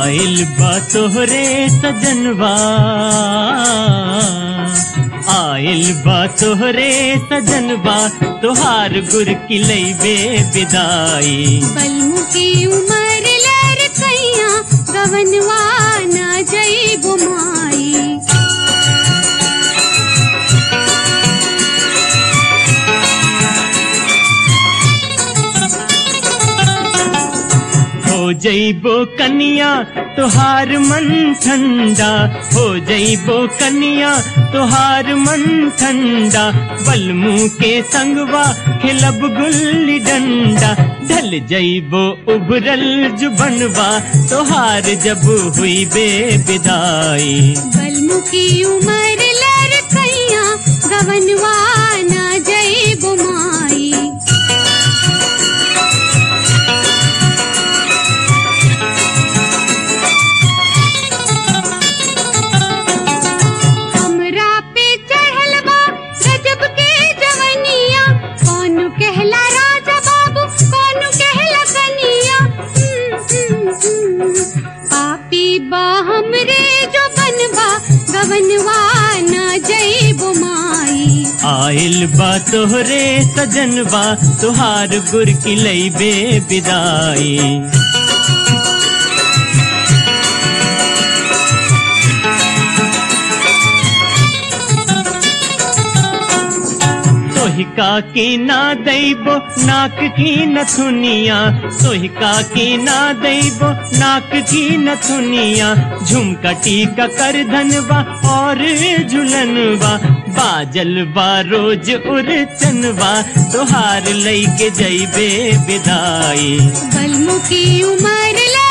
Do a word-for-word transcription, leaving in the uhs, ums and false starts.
आइल बा तोहरे सजनवा, आइल बा तोहरे सजनवा, तोहार गुर की लैबे विदाई। बलमु की उमर लर कैया, गवनवा न जइबो माई। हो जइबो कनिया तोहार मन ठंडा, हो जइबो कनिया तोहार मन ठंडा। बलमु के संगवा खिलब गुल्ली डंडा, ढल जइबो उभरल जुबनवा, तोहार जब हुई बे विदाई। बलमु की उमर लर कैया, गवनवा न जइबो माई। आइल बा तोहरे सजनवा, तोहार गुर की लैबे विदाई। सोहिका की ना दैबो नाक की नथुनिया, सोहिका की ना दैबो नाक की नथुनिया। झुमका टीका कर धनवा और झुलनवा, बाजल बा रोज उरचनवा, तोहार लैके जइबे विदाई। बलमु की उमर